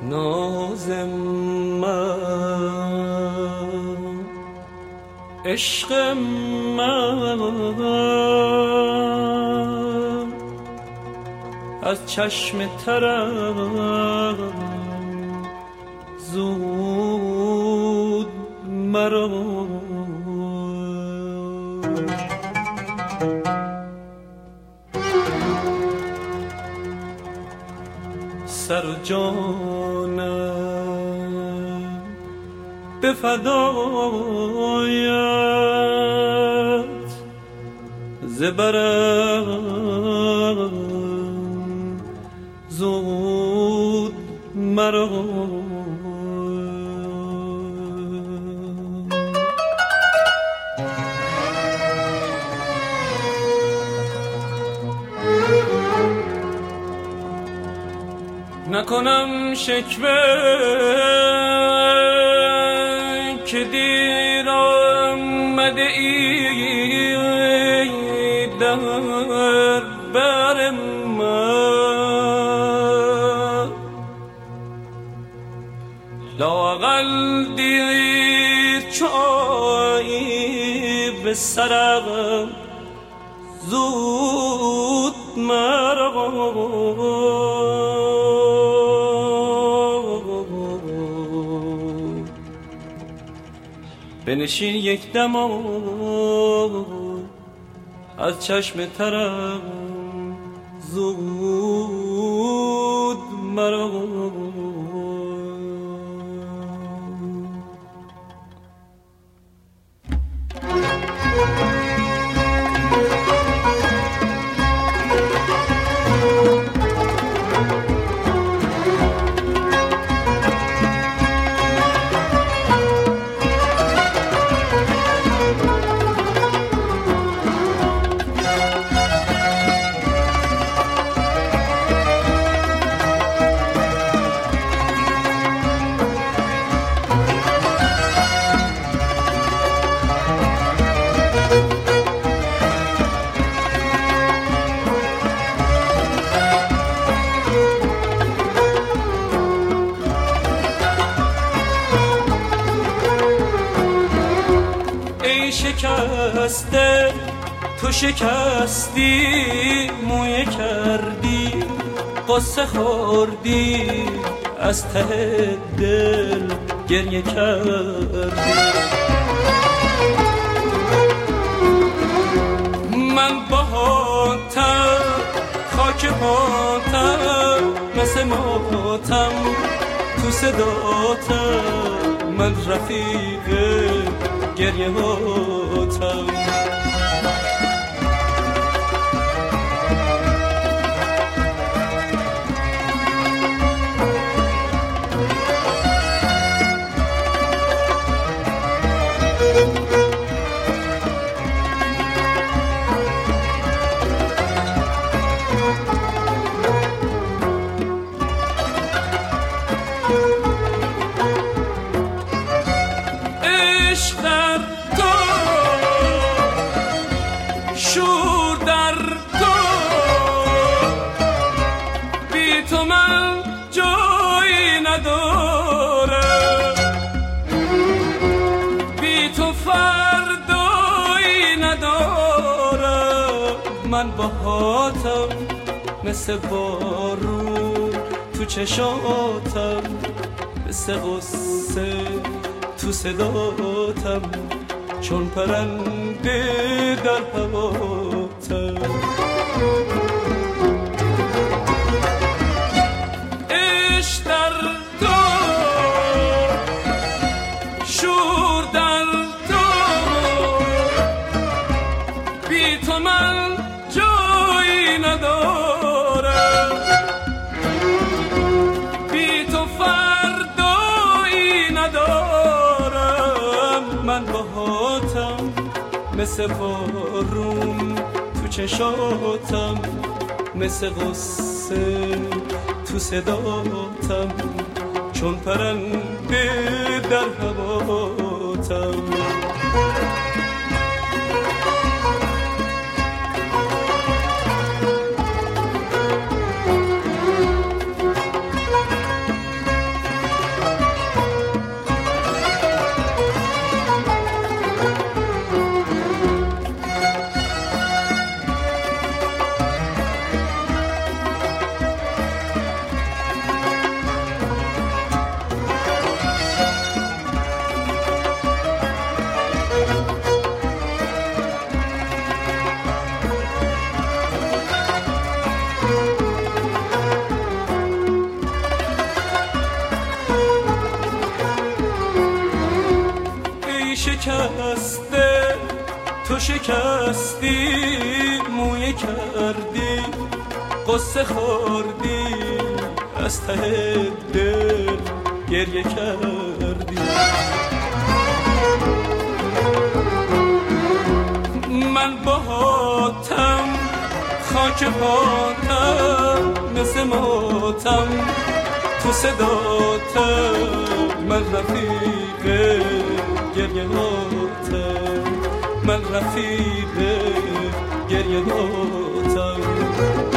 ناز من، عشق من از چشم ترم زود مرا سر و جانم به فدایت زبرم زود مرا نکنم شکوه که دیر آمده ای در بر من، لااقل دیر چایی به سرم زود مرا بنشین یک دم از چشم ترم زود مرا شکسته تو شکستی مویه کردی قصه خوردی از ته دل گریه کردی من باهاتم خاک پاتم مثل ماتم تو صداتم من رفیق گریه هاتم من باهاتم مثل بارون تو چشاتم مثل غصه تو صداتم چون پرنده در هواتم عشق در تو شور در تو بی تو من جایی ندارم بی تو فردایی ندارم من باهاتم مثل بارون تو چشاتم مثل غصه تو صداتم چون پرنده در هواتم شکسته تو شکستی مویه کردی قصه خوردی از ته دل گریه کردی من باهاتم خاک پاتم مثل ماتم تو صداتم من رفیق گریه هاتم من رفیق گریه هاتم